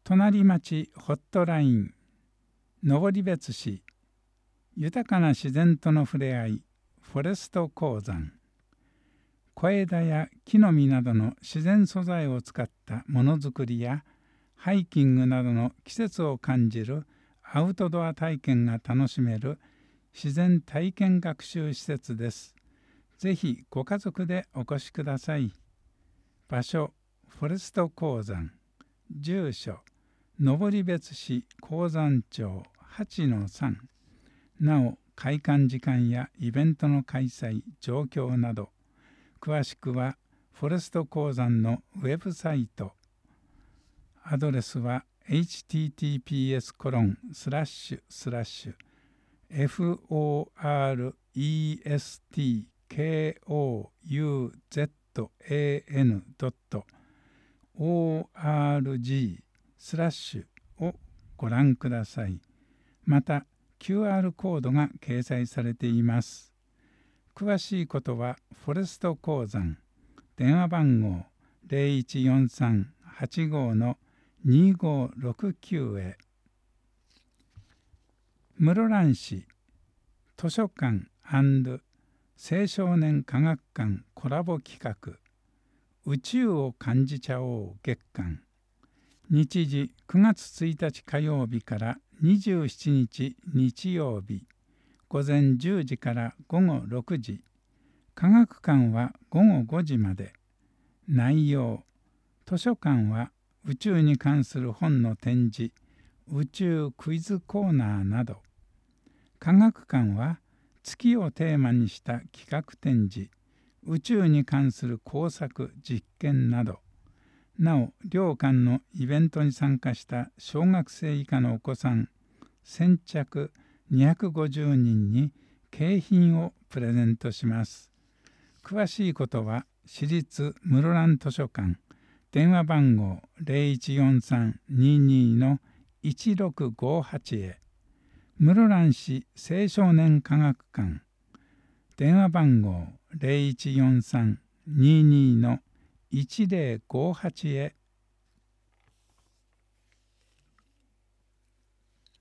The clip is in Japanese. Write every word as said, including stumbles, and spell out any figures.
隣町ホットライン、登別市、豊かな自然との触れ合い、フォレスト鉱山。小枝や木の実などの自然素材を使ったものづくりやハイキングなどの季節を感じるアウトドア体験が楽しめる自然体験学習施設です。ぜひご家族でお越しください。場所、フォレスト鉱山。住所、登別市鉱山町 はちのさん。なお、開館時間やイベントの開催状況など、詳しくはフォレスト鉱山のウェブサイト。アドレスは エイチティーティーピーエスコロンスラッシュスラッシュエフオーアールイーエスティーケーオーユーゼットエーエヌドットオーアールジー スラッシュをご覧ください。また キューアール コードが掲載されています。詳しいことはフォレスト鉱山電話番号 ゼロいちよんさんはちごのにごろくきゅう へ。室蘭市図書館&青少年科学館コラボ企画、宇宙を感じちゃおう月間。日時くがつついたち火曜日からにじゅうしちにち日曜日、午前じゅうじからごごろくじ、科学館はごごごじまで。内容、図書館は宇宙に関する本の展示、宇宙クイズコーナーなど。科学館は月をテーマにした企画展示、宇宙に関する工作実験など。なお、両館のイベントに参加した小学生以下のお子さん先着にひゃくごじゅうにんに景品をプレゼントします。詳しいことは市立室蘭図書館電話番号 ゼロいちよんさんににのいちろくごはち へ。室蘭市青少年科学館電話番号 ゼロいちよんさんににのいちぜろごはち へ